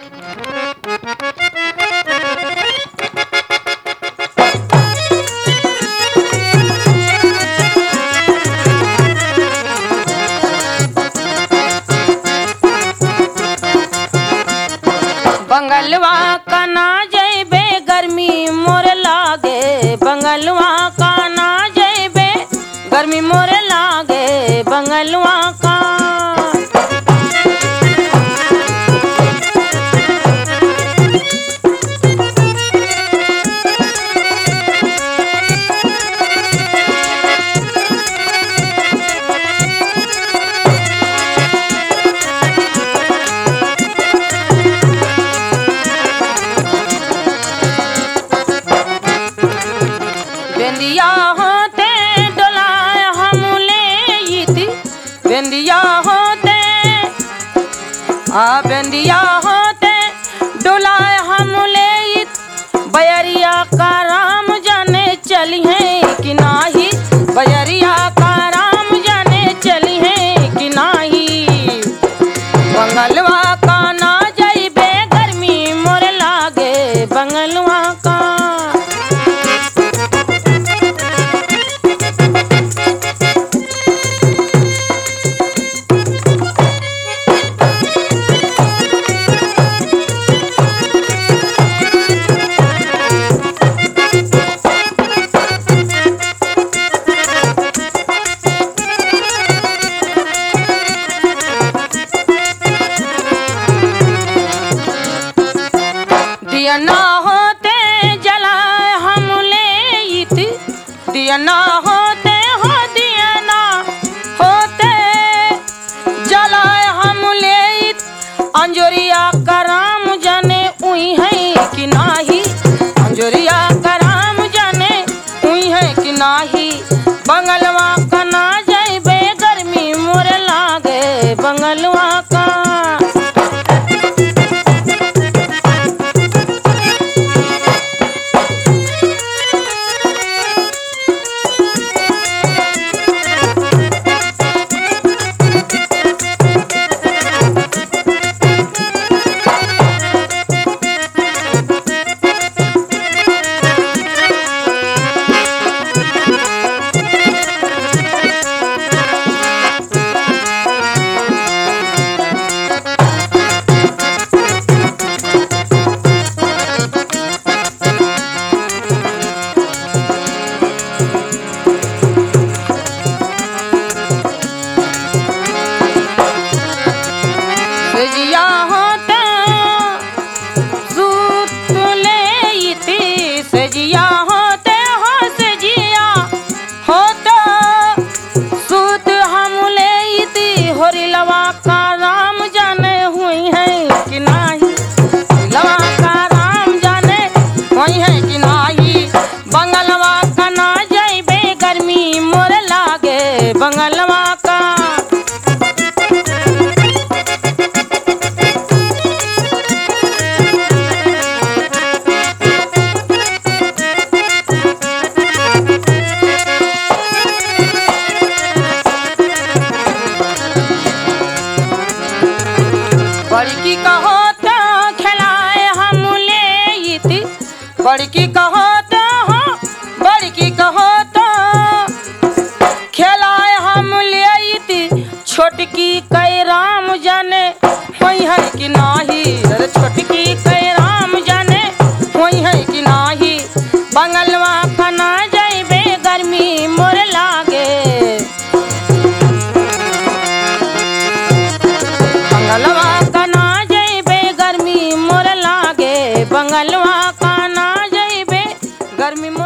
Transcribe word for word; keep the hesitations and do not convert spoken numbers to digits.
बंगलवा का ना जइबे गर्मी मोर लागे, बंगलवा का ना जइबे गर्मी मोर लागे, बंगलवा का। बेंदिया होते डोलाए हम लेती, बेंदिया होते आ बेंदिया होते डोलाए हम लेत, बयरिया का राम जाने चली है कि नाही, बयरिया का राम जाने चली है कि नाही। बंगलवा का ना जइबे गर्मी मोर लागे, बंगलवा का। दिया ना होते जलाए हम लेती, दिया ना होते हो दिया ना होते जलाए हम लेत, अंजोरिया का राम जाने उई है कि नाही, अंजोरिया का राम जाने उई है कि नाही। बंगलवा का ना जइबे गर्मी मोर लागे, बंगलवा का। सजिया होता सूत लेती, सजिया होते हो सजिया होता सूत हम लेती, होरिलवा का राम जाने हुई है कि नाही, होरिलवा का राम जाने हुई है कि नाही। बंगलवा का ना जइबे गर्मी मोर लागे, बंगलवा का। बड़की कहो तो खिलाए हम लेती, बड़की कहो तो हो बड़की कहो तो खिलाए हम लेती, छोटकी कई राम जाने होई है कि नाही, अरे छोटकी कई राम जाने होई है कि नाही। बंगलवा का ना जइबे गर्मी मोर लागे, बंगलवा का ना जइबे गर्मी मोर लागे, बंगलवा का ना जइबे गर्मी मोर